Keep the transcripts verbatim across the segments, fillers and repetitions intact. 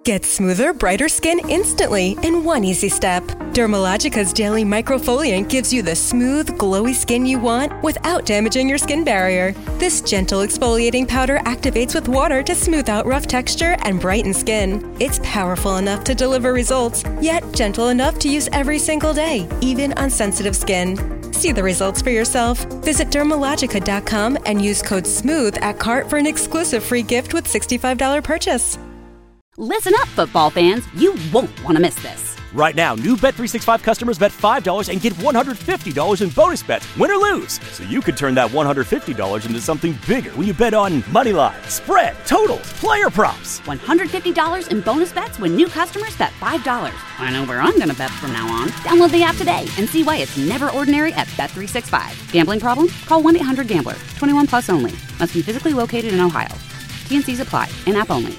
Get smoother, brighter skin instantly in one easy step. Dermalogica's daily microfoliant gives you the smooth, glowy skin you want without damaging your skin barrier. This gentle exfoliating powder activates with water to smooth out rough texture and brighten skin. It's powerful enough to deliver results, yet gentle enough to use every single day, even on sensitive skin. See the results for yourself. Visit Dermalogica dot com and use code SMOOTH at cart for an exclusive free gift with sixty-five dollars purchase. Listen up, football fans. You won't want to miss this. Right now, new Bet three sixty-five customers bet five dollars and get one hundred fifty dollars in bonus bets, win or lose. So you could turn that one hundred fifty dollars into something bigger when you bet on money line, spread, totals, player props. one hundred fifty dollars in bonus bets when new customers bet five dollars. I know where I'm going to bet from now on. Download the app today and see why it's never ordinary at Bet three sixty-five. Gambling problem? Call one eight hundred gambler. twenty-one plus only. Must be physically located in Ohio. T N Cs apply. In-app only.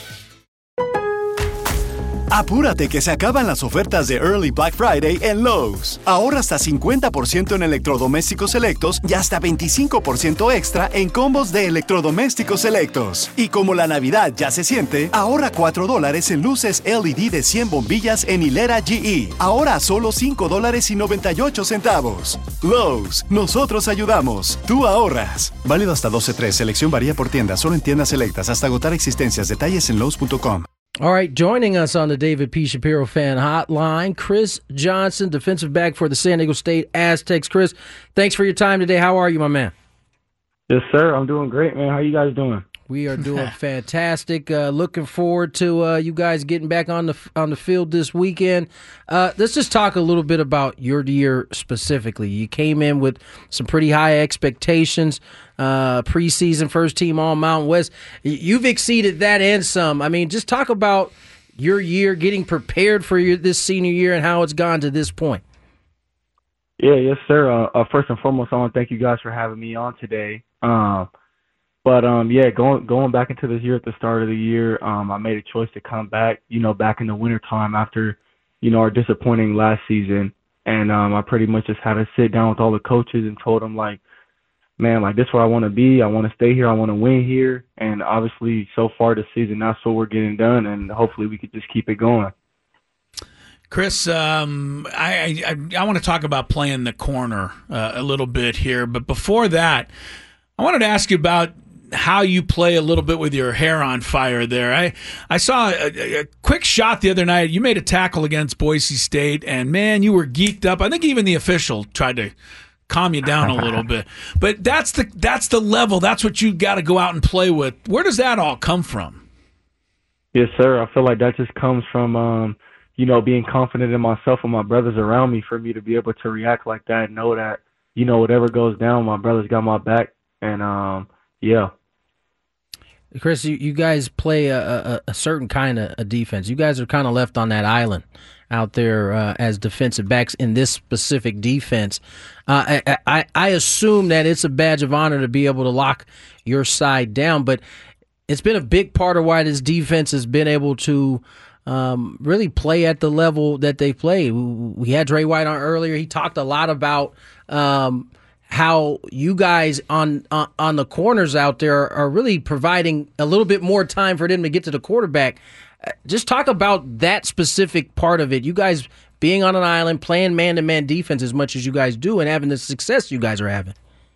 Apúrate que se acaban las ofertas de Early Black Friday en Lowe's. Ahorra hasta cincuenta por ciento en electrodomésticos selectos y hasta veinticinco por ciento extra en combos de electrodomésticos selectos. Y como la Navidad ya se siente, ahorra cuatro dólares en luces L E D de cien bombillas en hilera G E. Ahora a solo cinco dólares y noventa y ocho centavos. Lowe's, nosotros ayudamos. Tú ahorras. Válido hasta doce tres. Selección varía por tienda. Solo en tiendas selectas hasta agotar existencias. Detalles en Lowe's punto com. All right, joining us on the David P. Shapiro Fan Hotline, Chris Johnson, defensive back for the San Diego State Aztecs. Chris, thanks for your time today. How are you, my man? Yes, sir. I'm doing great, man. How you guys doing? We are doing fantastic. Uh, looking forward to uh, you guys getting back on the on the field this weekend. Uh, let's just talk a little bit about your year specifically. You came in with some pretty high expectations. Uh, preseason first team all Mountain West. You've exceeded that and some. I mean, just talk about your year, getting prepared for your this senior year, and how it's gone to this point. Yeah, yes, sir. Uh, uh, first and foremost, I want to thank you guys for having me on today. Um, But, um, yeah, going going back into this year at the start of the year, um, I made a choice to come back, you know, back in the wintertime after, you know, our disappointing last season. And um, I pretty much just had to sit down with all the coaches and told them, like, man, like, this is where I want to be. I want to stay here. I want to win here. And obviously, so far this season, that's what we're getting done. And hopefully we could just keep it going. Chris, um, I, I, I want to talk about playing the corner uh, a little bit here. But before that, I wanted to ask you about how you play a little bit with your hair on fire there. I, I saw a, a quick shot the other night. You made a tackle against Boise State, and, man, you were geeked up. I think even the official tried to calm you down a little bit. But that's the that's the level. That's what you got to go out and play with. Where does that all come from? Yes, sir. I feel like that just comes from, um, you know, being confident in myself and my brothers around me for me to be able to react like that and know that, you know, whatever goes down, my brothers got my back. And, um, yeah. Chris, you, you guys play a, a, a certain kind of a defense. You guys are kind of left on that island out there uh, as defensive backs in this specific defense. Uh, I, I, I assume that it's a badge of honor to be able to lock your side down, but it's been a big part of why this defense has been able to um, really play at the level that they play. We had Dre White on earlier. He talked a lot about um, how you guys on, on on the corners out there are really providing a little bit more time for them to get to the quarterback. Just talk about that specific part of it. You guys being on an island, playing man-to-man defense as much as you guys do, and having the success you guys are having.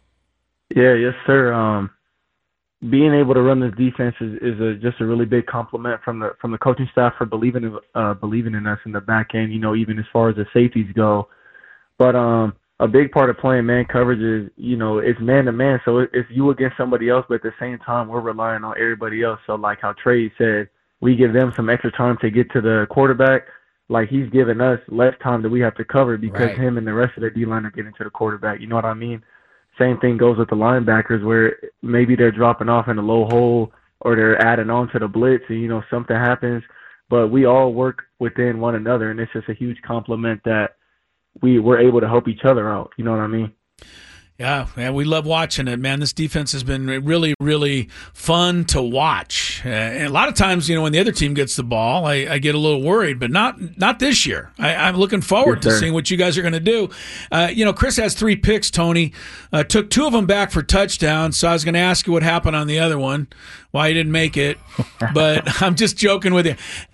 Yeah, yes, sir. Um, being able to run this defense is, is a, just a really big compliment from the from the coaching staff for believing in, uh, believing in us in the back end. You know, even as far as the safeties go. But um, a big part of playing man coverage is, you know, it's man-to-man. So it's you against somebody else, but at the same time, we're relying on everybody else. So like how Trey said, we give them some extra time to get to the quarterback. Like he's giving us less time that we have to cover because right. him and the rest of the D-line are getting to the quarterback. You know what I mean? Same thing goes with the linebackers where maybe they're dropping off in a low hole or they're adding on to the blitz and, you know, something happens. But we all work within one another, and it's just a huge compliment that we we're able to help each other out. You know what I mean? Yeah, man, we love watching it, man. This defense has been really, really fun to watch. Uh, and a lot of times, you know, when the other team gets the ball, I, I get a little worried, but not not this year. I, I'm looking forward yes, to sir. seeing what you guys are going to do. Uh, you know, Chris has three picks, Tony. Uh, took two of them back for touchdowns, so I was going to ask you what happened on the other one, why he didn't make it. But I'm just joking with you.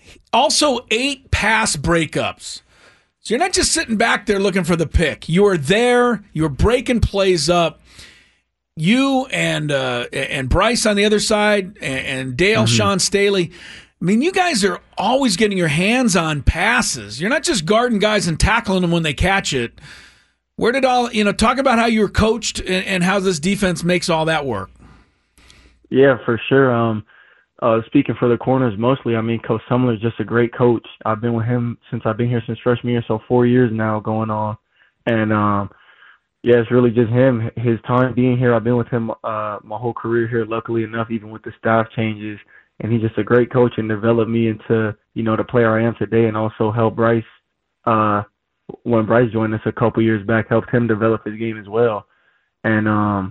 Also, eight pass breakups. So you're not just sitting back there looking for the pick. You are there. You're breaking plays up. You and uh, and Bryce on the other side, and, and Dale, mm-hmm. Sean Staley. I mean, you guys are always getting your hands on passes. You're not just guarding guys and tackling them when they catch it. Where did all, you know, talk about how you were coached and, and how this defense makes all that work. Yeah, for sure. Um, uh, speaking for the corners mostly, I mean, Coach Sumler is just a great coach. I've been with him since I've been here since freshman year, so four years now going on. And, um, yeah, it's really just him. His time being here, I've been with him uh, my whole career here, luckily enough, even with the staff changes. And he's just a great coach and developed me into, you know, the player I am today, and also helped Bryce, uh, when Bryce joined us a couple years back, helped him develop his game as well. And um,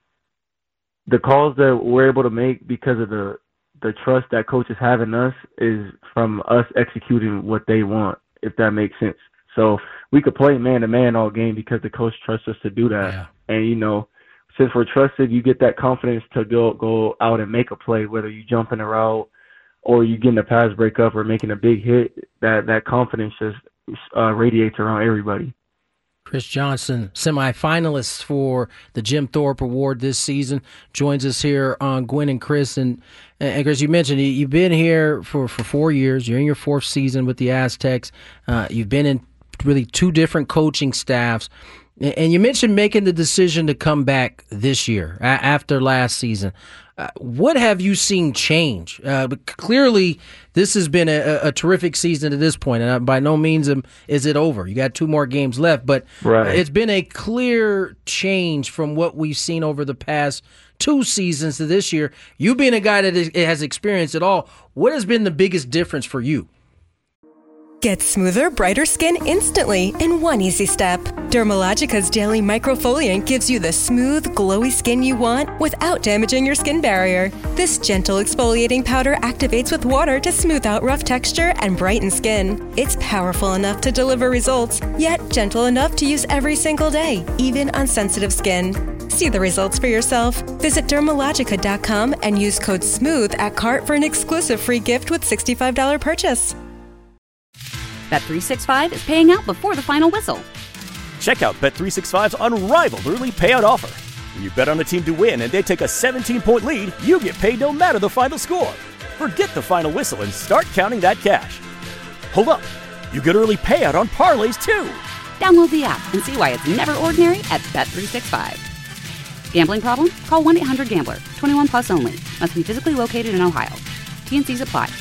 the calls that we're able to make because of the, the trust that coaches have in us is from us executing what they want, if that makes sense. So we could play man-to-man all game because the coach trusts us to do that. Yeah. And, you know, since we're trusted, you get that confidence to go go out and make a play, whether you jump in a route or you getting a pass breakup or making a big hit. That that confidence just uh, radiates around everybody. Chris Johnson, semifinalist for the Jim Thorpe Award this season, joins us here on Gwynn and Chris. And, and Chris, you mentioned you've been here for, for four years. You're in your fourth season with the Aztecs. Uh, you've been in really two different coaching staffs. And you mentioned making the decision to come back this year after last season. Uh, what have you seen change? Uh, but clearly, this has been a, a terrific season to this point, and by no means is it over. You got two more games left, but right. It's been a clear change from what we've seen over the past two seasons to this year. You being a guy that has experienced it all, what has been the biggest difference for you? Get smoother, brighter skin instantly in one easy step. Dermalogica's Daily Microfoliant gives you the smooth, glowy skin you want without damaging your skin barrier. This gentle exfoliating powder activates with water to smooth out rough texture and brighten skin. It's powerful enough to deliver results, yet gentle enough to use every single day, even on sensitive skin. See the results for yourself. Visit Dermalogica dot com and use code SMOOTH at cart for an exclusive free gift with sixty-five dollars purchase. Bet three sixty-five is paying out before the final whistle. Check out Bet three sixty-five's unrivaled early payout offer. When you bet on a team to win and they take a seventeen-point lead, you get paid no matter the final score. Forget the final whistle and start counting that cash. Hold up. You get early payout on parlays, too. Download the app and see why it's never ordinary at Bet three sixty-five. Gambling problem? Call one eight hundred gambler. twenty-one plus only. Must be physically located in Ohio. T and C's apply.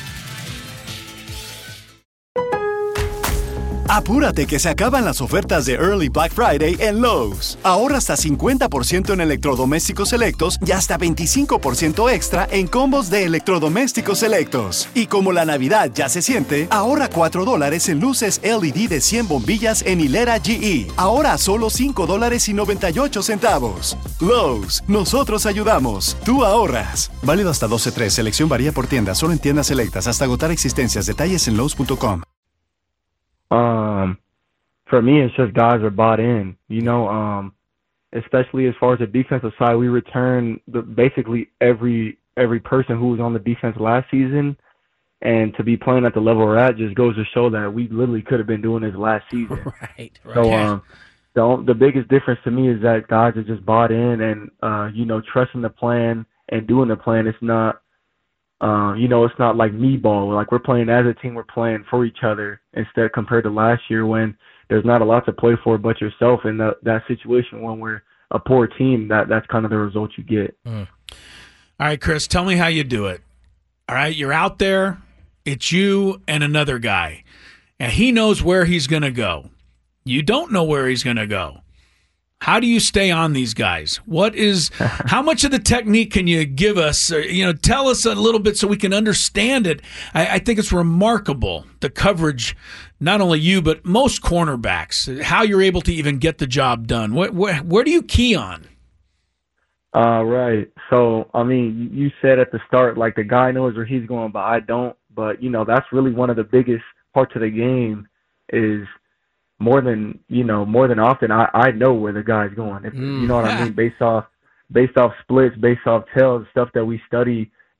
Apúrate que se acaban las ofertas de Early Black Friday en Lowe's. Ahorra hasta cincuenta por ciento en electrodomésticos selectos y hasta veinticinco por ciento extra en combos de electrodomésticos selectos. Y como la Navidad ya se siente, ahorra cuatro dólares en luces L E D de cien bombillas en hilera G E. Ahora a solo cinco dólares y noventa y ocho centavos. Lowe's, nosotros ayudamos. Tú ahorras. Válido hasta doce tres. Selección varía por tienda. Solo en tiendas selectas. Hasta agotar existencias. Detalles en Lowe's punto com. Um, for me, it's just guys are bought in, you know, um, especially as far as the defensive side, we return the, basically every, every person who was on the defense last season, and to be playing at the level we're at just goes to show that we literally could have been doing this last season. Right, right. So, um, the, the biggest difference to me is that guys are just bought in and, uh, you know, trusting the plan and doing the plan. It's not, Uh, you know, it's not like me ball. Like we're playing as a team, we're playing for each other instead compared to last year when there's not a lot to play for but yourself. In the, that situation when we're a poor team, that that's kind of the result you get. Mm. All right, Chris, tell me how you do it. All right, you're out there. It's you and another guy. And he knows where he's going to go. You don't know where he's going to go. How do you stay on these guys? What is, how much of the technique can you give us? Or, you know, tell us a little bit so we can understand it. I, I think it's remarkable, the coverage, not only you, but most cornerbacks, how you're able to even get the job done. What, where, where do you key on? Uh, right. So, I mean, you said at the start, like the guy knows where he's going, but I don't. But, you know, that's really one of the biggest parts of the game is more than, you know, more than often, I, I know where the guy's going. If, mm. You know what I mean? Based off, based off splits, based off tells, stuff that we study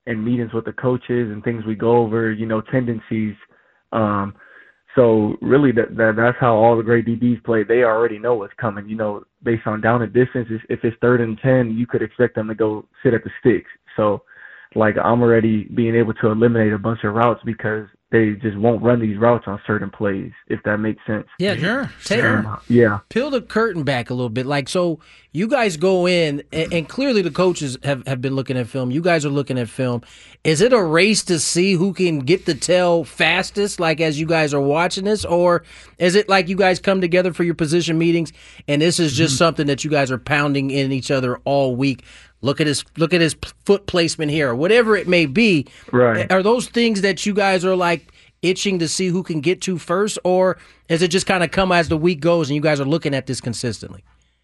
in meetings with the coaches and things we go over, you know, tendencies. Um, so really that, that that's how all the great D Bs play. They already know what's coming, you know, based on down and distance. If it's third and ten, you could expect them to go sit at the sticks. So like I'm already being able to eliminate a bunch of routes because they just won't run these routes on certain plays, if that makes sense. Yeah, sure. Taylor, Um, yeah. Peel the curtain back a little bit. Like, so you guys go in, and, and clearly the coaches have, have been looking at film. You guys are looking at film. Is it a race to see who can get the tell fastest, like as you guys are watching this? Or is it like you guys come together for your position meetings, and this is just mm-hmm. something that you guys are pounding in each other all week? Look at his look at his foot placement here, or whatever it may be. Right. Are those things that you guys are like itching to see who can get to first, or is it just kind of come as the week goes and you guys are looking at this consistently?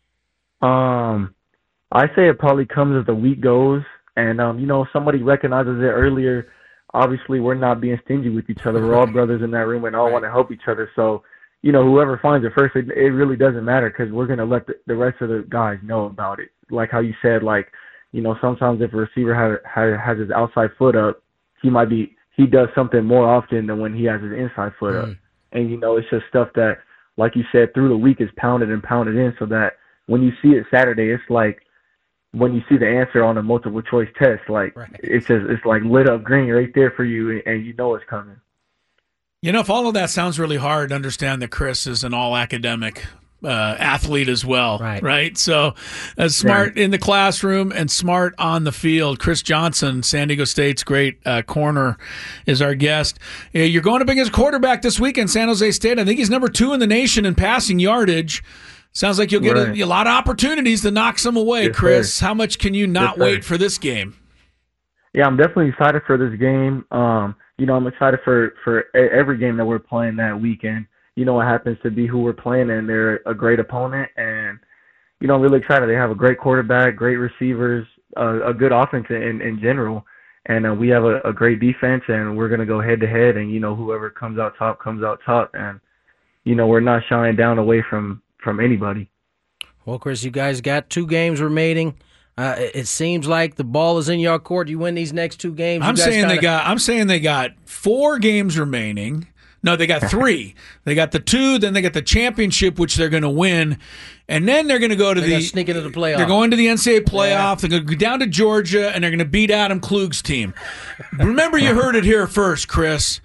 Um, I say it probably comes as the week goes, and um, you know, if somebody recognizes it earlier, obviously we're not being stingy with each other. We're all brothers in that room and all right. want to help each other. So, you know, whoever finds it first, it, it really doesn't matter because we're gonna let the, the rest of the guys know about it. Like how you said, like. You know, sometimes if a receiver has, has his outside foot up, he might be he does something more often than when he has his inside foot mm. up. And, you know, it's just stuff that, like you said, through the week is pounded and pounded in so that when you see it Saturday, it's like when you see the answer on a multiple choice test, like right. it's just it's like lit up green right there for you, and you know it's coming. You know, if all of that sounds really hard, understand that Chris is an all academic Uh, athlete as well, right? right? So, uh, smart right. in the classroom and smart on the field. Chris Johnson, San Diego State's great uh, corner, is our guest. Uh, you're going up against quarterback this weekend, San Jose State. I think he's number two in the nation in passing yardage. Sounds like you'll get right. a, a lot of opportunities to knock some away, yes, Chris. Sir. How much can you not yes, wait for this game? Yeah, I'm definitely excited for this game. Um, you know, I'm excited for for every game that we're playing that weekend. You know, it happens to be who we're playing, and they're a great opponent. And, you know, I'm really excited. They have a great quarterback, great receivers, uh, a good offense in, in general. And uh, we have a, a great defense, and we're going to go head-to-head. And, you know, whoever comes out top comes out top. And, you know, we're not shying down away from, from anybody. Well, Chris, you guys got two games remaining. Uh, it seems like the ball is in your court. You win these next two games. I'm saying kinda... they got. I'm saying they got four games remaining. No, they got three. They got the two, then they got the championship, which they're going to win, and then they're going to go to they're the sneak into the playoff. They're going to the N C double A playoff. Yeah. They're going to go down to Georgia, and they're going to beat Adam Klug's team. Remember, you heard it here first, Chris.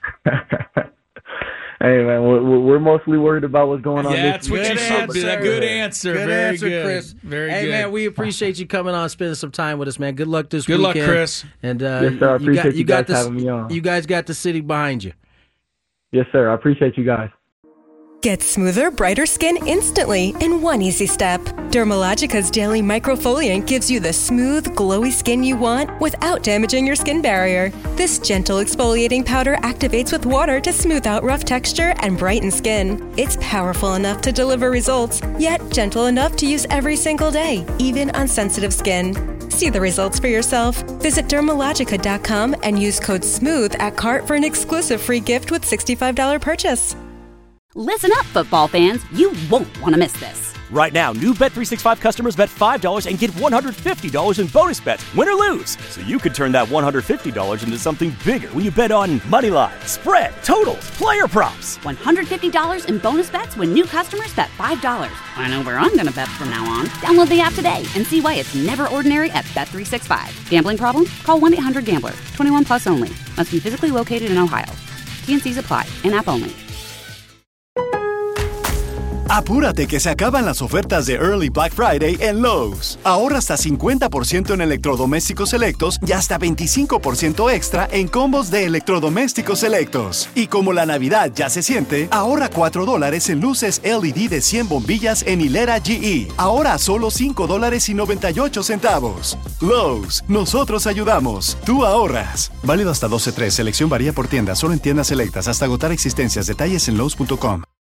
Hey, man, we're, we're mostly worried about what's going on. Yeah, that's this what week. you said. Good, good answer. Good Very answer, good. Chris. Very hey, good. man, we appreciate you coming on, spending some time with us, man. Good luck this good weekend. Good luck, Chris. And uh, yes, sir. I appreciate you, got, you, you guys got the, having me on. You guys got the city behind you. Yes, sir. I appreciate you guys. Get smoother, brighter skin instantly in one easy step. Dermalogica's Daily Microfoliant gives you the smooth, glowy skin you want without damaging your skin barrier. This gentle exfoliating powder activates with water to smooth out rough texture and brighten skin. It's powerful enough to deliver results, yet gentle enough to use every single day, even on sensitive skin. See the results for yourself. Visit Dermalogica dot com and use code SMOOTH at cart for an exclusive free gift with sixty-five dollars purchase. Listen up, football fans. You won't want to miss this. Right now, new Bet three sixty-five customers bet five dollars and get one hundred fifty dollars in bonus bets, win or lose. So you could turn that one hundred fifty dollars into something bigger when you bet on money line, spread, totals, player props. one hundred fifty dollars in bonus bets when new customers bet five dollars. I know where I'm going to bet from now on. Download the app today and see why it's never ordinary at Bet three sixty-five. Gambling problem? Call one eight hundred gambler. twenty-one plus only. Must be physically located in Ohio. T and C's apply. In-app only. Apúrate que se acaban las ofertas de Early Black Friday en Lowe's. Ahorra hasta cincuenta por ciento en electrodomésticos selectos y hasta veinticinco por ciento extra en combos de electrodomésticos selectos. Y como la Navidad ya se siente, ahorra cuatro dólares en luces L E D de cien bombillas en hilera G E. Ahora a solo cinco dólares y noventa y ocho centavos. Lowe's, nosotros ayudamos. Tú ahorras. Válido hasta doce tres. Selección varía por tienda. Solo en tiendas selectas. Hasta agotar existencias. Detalles en Lowe's punto com.